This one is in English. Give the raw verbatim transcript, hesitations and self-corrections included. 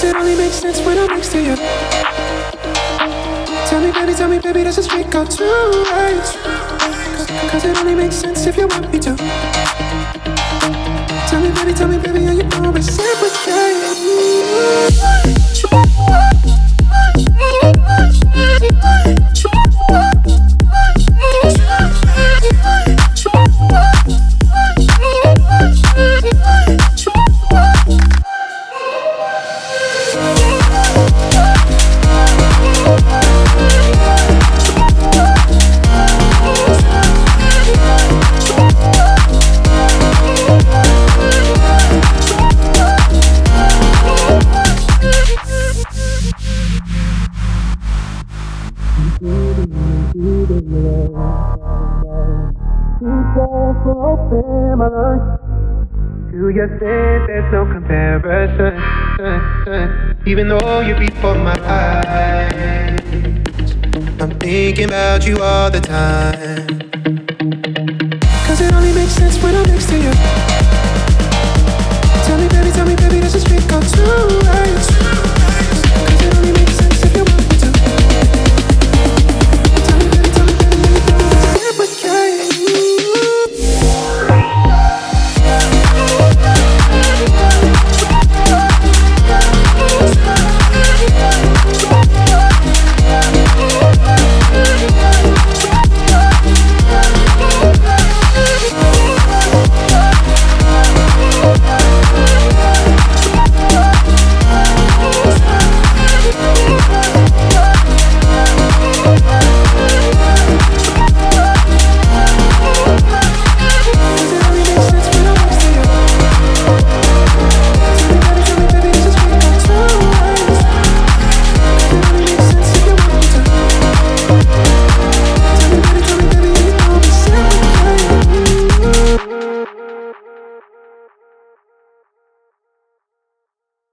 it only makes sense when I'm next to you. Tell me, baby, tell me, baby, does this make up two ways? Cause it only makes sense if you want me to. Tell me, baby, tell me, baby, are you gonna reciprocate? To your sense, there's no comparison. Even though you're before my eyes, I'm thinking about you all the time. Cause it only makes sense when I'm next to you. Tell me, baby, tell me, baby,